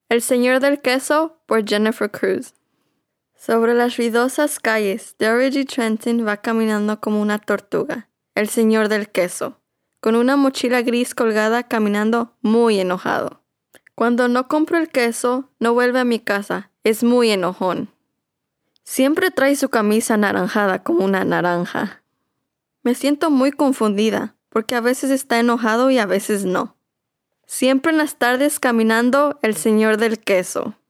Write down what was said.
El Señor del Queso por Jennifer Cruz. Sobre las ruidosas calles, Dorothy Trenton va caminando como una tortuga. El Señor del Queso, con una mochila gris colgada, caminando muy enojado. Cuando no compro el queso, no vuelve a mi casa. Es muy enojón. Siempre trae su camisa anaranjada como una naranja. Me siento muy confundida, porque a veces está enojado y a veces no. Siempre en las tardes caminando el Señor del Queso.